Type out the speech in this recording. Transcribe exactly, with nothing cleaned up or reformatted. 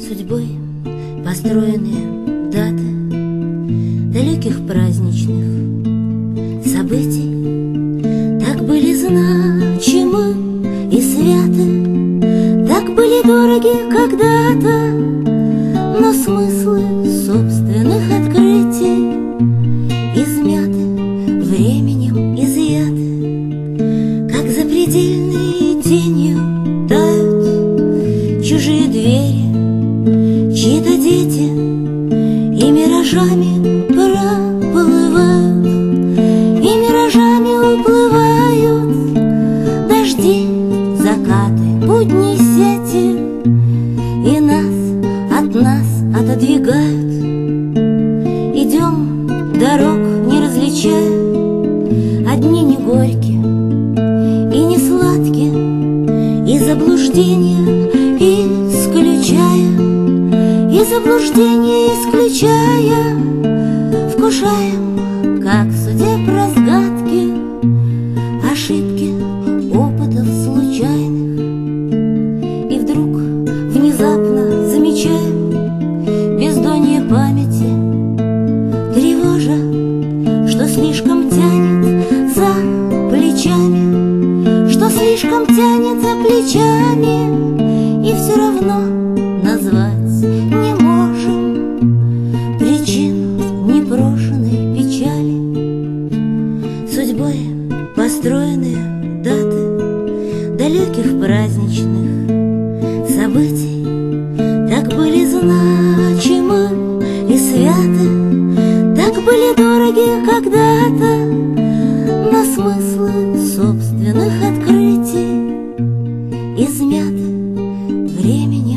Судьбой построенные даты далеких праздничных событий так были значимы и святы, так были дороги когда-то, но смыслы собственных открытий измяты, временем изъяты, как запредельной тенью тают чужие двери, чьи-то дети и миражами проплывают, и миражами уплывают дожди, закаты, будни, сети, и нас от нас отодвигают. Идем, дорог не различая, одни не горькие и не сладкие, и заблуждения исключая, и заблуждения исключая, вкушаем, как в суде разгадки, ошибки опытов случайных. И вдруг внезапно замечаем бездонье памяти, тревожа, что слишком тянет за плечами, что слишком тянет за плечами, и все равно назвать не можем причин непрошенной печали. Судьбой построенные даты далеких праздничных событий так были значимы и святы, так были дороги когда-то, но смыслы собственных открытий измяты, времени